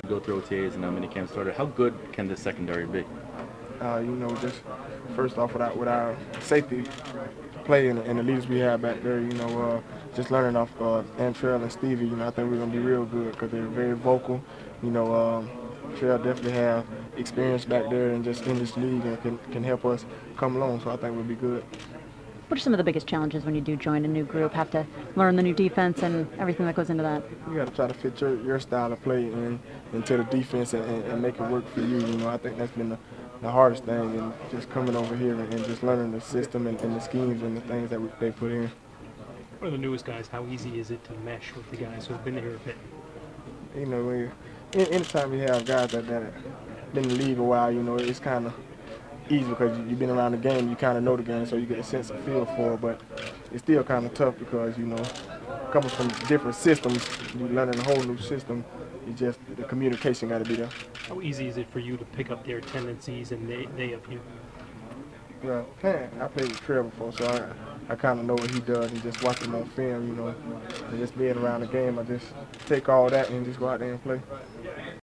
go through OTAs and now minicamp started. How good can this secondary be? Just first off with our safety play and the leaders we have back there, just learning off Antrell and Stevie, I think we're going to be real good because they're very vocal. Trail definitely have experience back there and just in this league and can help us come along, so I think we'll be good. What are some of the biggest challenges when you do join a new group, have to learn the new defense and everything that goes into that? You got to try to fit your style of play into the defense and make it work for you. I think that's been the hardest thing, and just coming over here and just learning the system and the schemes and the things that they put in. One of the newest guys, how easy is it to mesh with the guys who have been here a bit? Anytime you have guys that been in the league a while, it's kind of easy because you've been around the game, you kind of know the game, so you get a sense of feel for it. But it's still kind of tough because, coming from different systems, you're learning a whole new system. It's just the communication got to be there. How easy is it for you to pick up their tendencies and they of you? Well, I played with Trevor before, so I kind of know what he does and just watch him on film, and just being around the game, I just take all that and just go out there and play.